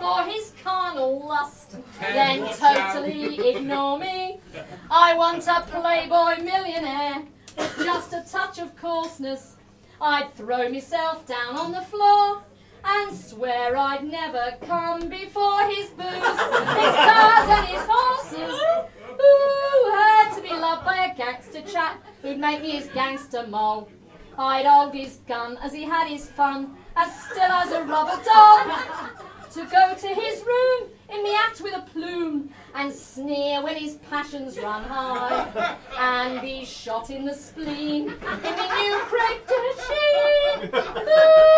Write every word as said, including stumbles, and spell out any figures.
for his carnal lust, then totally ignore me. I want a playboy millionaire with just a touch of coarseness. I'd throw myself down on the floor and swear I'd never come before his booze, his cars and his horses. Ooh, had to be loved by a gangster chap who'd make me his gangster mole. I'd hold his gun as he had his fun, as still as a rubber doll. To go to his room in the act with a plume and sneer when his passions run high, and be shot in the spleen in the new crepe de chine.